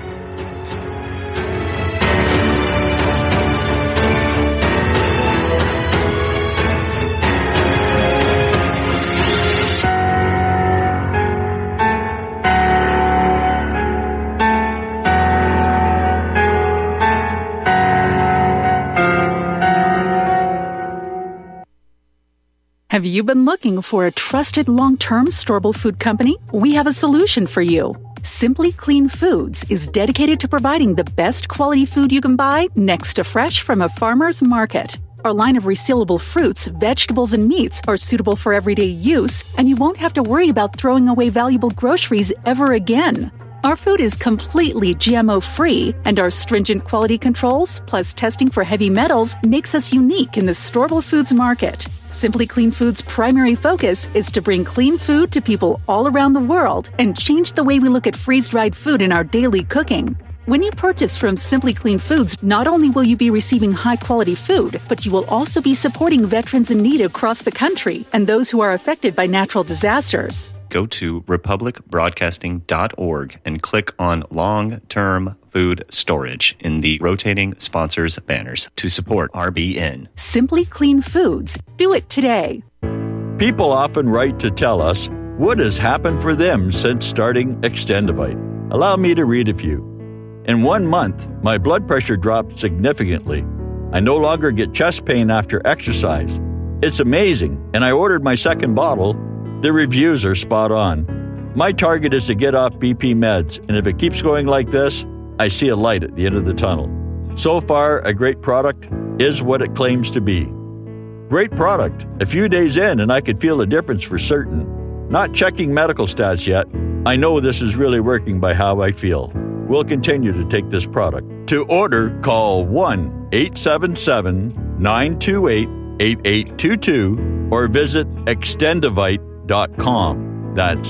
O: Have you been looking for a trusted long-term storable food company? We have a solution for you. Simply Clean Foods is dedicated to providing the best quality food you can buy next to fresh from a farmer's market. Our line of resealable fruits, vegetables, and meats are suitable for everyday use, and you won't have to worry about throwing away valuable groceries ever again. Our food is completely GMO-free, and our stringent quality controls, plus testing for heavy metals, makes us unique in the storable foods market. Simply Clean Foods' primary focus is to bring clean food to people all around the world and change the way we look at freeze-dried food in our daily cooking. When you purchase from Simply Clean Foods, not only will you be receiving high-quality food, but you will also be supporting veterans in need across the country and those who are affected by natural disasters.
J: Go to republicbroadcasting.org and click on long-term food storage in the rotating sponsors banners to support RBN.
O: Simply Clean Foods. Do it today.
P: People often write to tell us what has happened for them since starting Extendivite. Allow me to read a few. In 1 month, my blood pressure dropped significantly. I no longer get chest pain after exercise. It's amazing, and I ordered my second bottle. The reviews are spot on. My target is to get off BP meds, and if it keeps going like this, I see a light at the end of the tunnel. So far, a great product is what it claims to be. Great product. A few days in, and I could feel a difference for certain. Not checking medical stats yet. I know this is really working by how I feel. We'll continue to take this product. To order, call 1-877-928-8822 or visit Extendivite.com. That's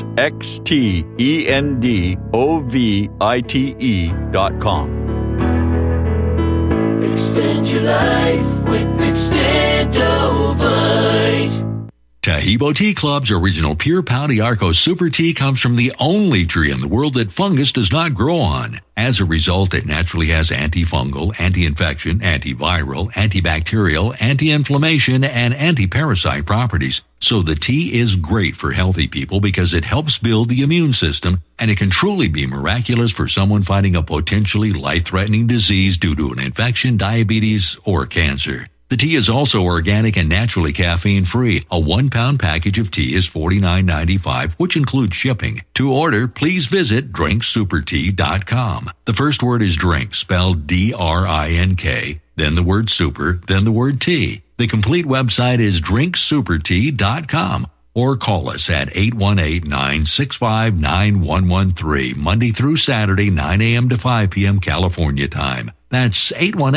P: Extendovite.com.
Q: Extend your life with Extendovite.
R: Tahibo Tea Club's original pure Pau d'Arco Super Tea comes from the only tree in the world that fungus does not grow on. As a result, it naturally has antifungal, anti-infection, antiviral, antibacterial, anti-inflammation, and anti-parasite properties. So the tea is great for healthy people because it helps build the immune system, and it can truly be miraculous for someone fighting a potentially life-threatening disease due to an infection, diabetes, or cancer. The tea is also organic and naturally caffeine-free. A 1-pound package of tea is $49.95, which includes shipping. To order, please visit drinksupertea.com. The first word is drink, spelled D-R-I-N-K, then the word super, then the word tea. The complete website is drinksupertea.com. Or call us at 818-965-9113, Monday through Saturday, 9 a.m. to 5 p.m. California time. That's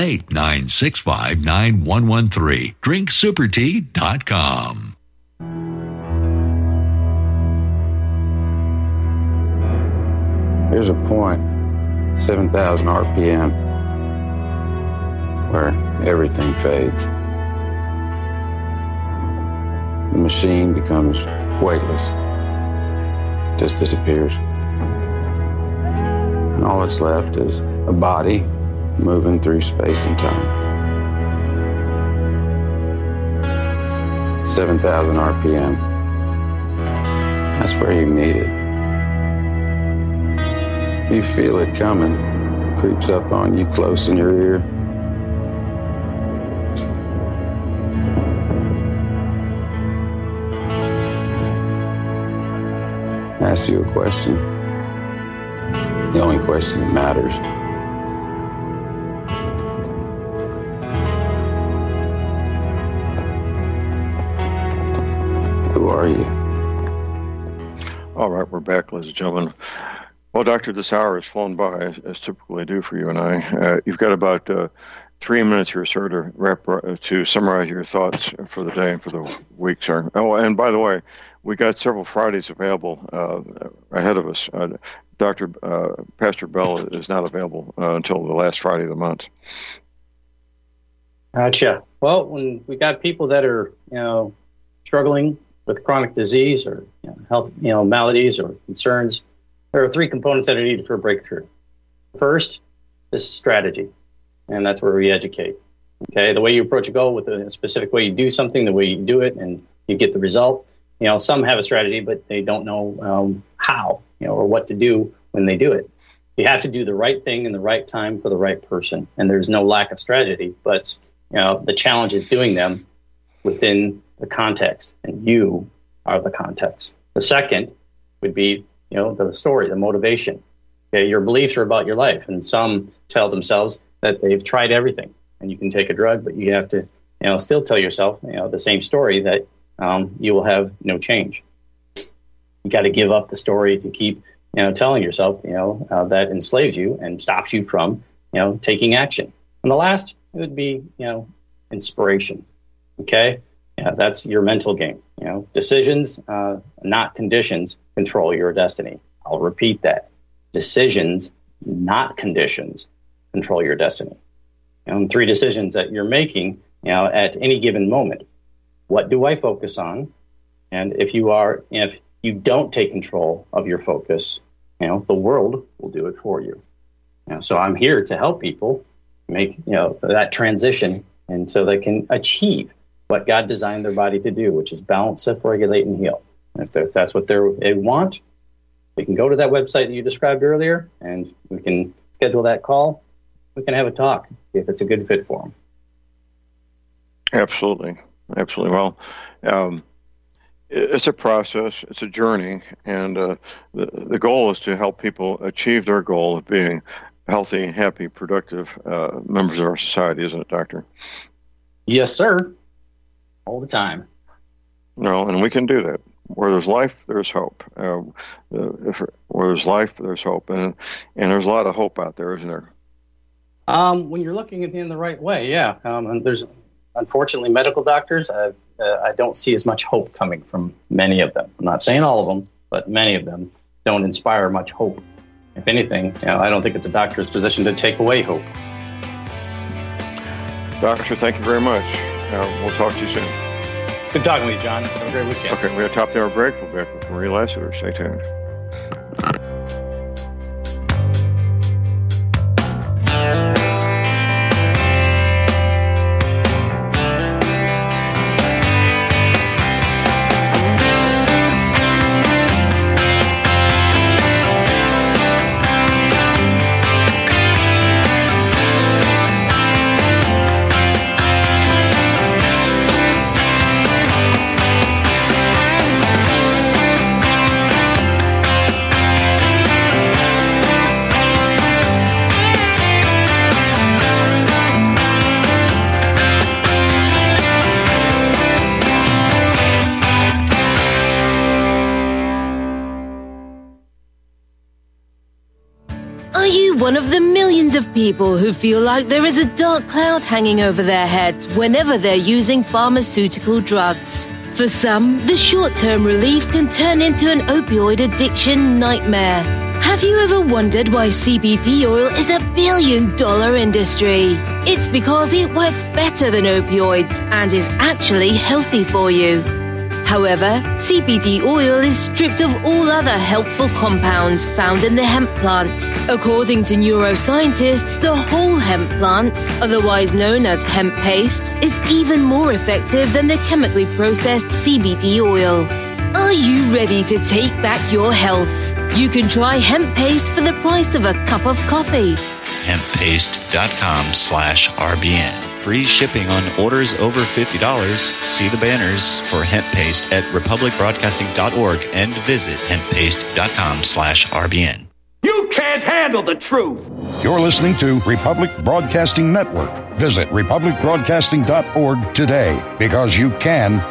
R: 818-965-9113, drinksupertea.com.
S: There's a point, 7,000 RPM, where everything fades. The machine becomes weightless, just disappears. And all that's left is a body moving through space and time. 7,000 RPM. That's where you meet it. You feel it coming, creeps up on you close in your ear. Ask you a question, the only question that matters. Who are you?
B: All right, we're back, ladies and gentlemen. Well, Doctor, this hour has flown by, as typically do for you and I. You've got about 3 minutes here, sir, to summarize your thoughts for the day and for the week, sir. Oh, and by the way, we got several Fridays available ahead of us. Pastor Bell is not available until the last Friday of the month.
C: Gotcha. Well, when we got people that are, struggling with chronic disease or health, maladies or concerns, there are 3 components that are needed for a breakthrough. First is strategy, and that's where we educate. Okay, the way you approach a goal with a specific way you do something, the way you do it, and you get the result. Some have a strategy, but they don't know how, or what to do when they do it. You have to do the right thing in the right time for the right person, and there's no lack of strategy, but the challenge is doing them within the context, and you are the context. The second would be, the story, the motivation. Okay, your beliefs are about your life, and some tell themselves that they've tried everything, and you can take a drug, but you have to, still tell yourself, the same story that you will have no change. You got to give up the story to keep, telling yourself, that enslaves you and stops you from, taking action. And the last would be, inspiration. Okay, that's your mental game. Decisions, not conditions, control your destiny. I'll repeat that: decisions, not conditions, control your destiny. 3 decisions that you're making, at any given moment. What do I focus on? And if you don't take control of your focus, the world will do it for you. So I'm here to help people make, that transition, and so they can achieve what God designed their body to do, which is balance, self-regulate, and heal. And if that's what they want, we can go to that website that you described earlier, and we can schedule that call. We can have a talk, see if it's a good fit for them.
B: Absolutely. Absolutely. Well, it's a process, it's a journey, and the goal is to help people achieve their goal of being healthy, happy, productive members of our society, isn't it, Doctor?
C: Yes, sir. All the time.
B: No, and we can do that. Where there's life, there's hope. Where there's life, there's hope, and there's a lot of hope out there, isn't there?
C: When you're looking at it in the right way, yeah. And there's, unfortunately, medical doctors, I don't see as much hope coming from many of them. I'm not saying all of them, but many of them don't inspire much hope. If anything, I don't think it's a doctor's position to take away hope.
B: Doctor, thank you very much. We'll talk to you soon.
C: Good talking with you, John. Have a great weekend.
B: Okay, we're going to top the hour break. We'll be back with Marie Lassiter. Stay tuned.
T: One of the millions of people who feel like there is a dark cloud hanging over their heads whenever they're using pharmaceutical drugs. For some, the short-term relief can turn into an opioid addiction nightmare. Have you ever wondered why CBD oil is a billion-dollar industry? It's because it works better than opioids and is actually healthy for you. However, CBD oil is stripped of all other helpful compounds found in the hemp plant. According to neuroscientists, the whole hemp plant, otherwise known as hemp paste, is even more effective than the chemically processed CBD oil. Are you ready to take back your health? You can try hemp paste for the price of a cup of coffee.
J: Hemppaste.com/RBN. Free shipping on orders over $50. See the banners for hemp paste at republicbroadcasting.org and visit hemppaste.com/RBN.
U: You can't handle the truth.
V: You're listening to Republic Broadcasting Network. Visit republicbroadcasting.org today, because you can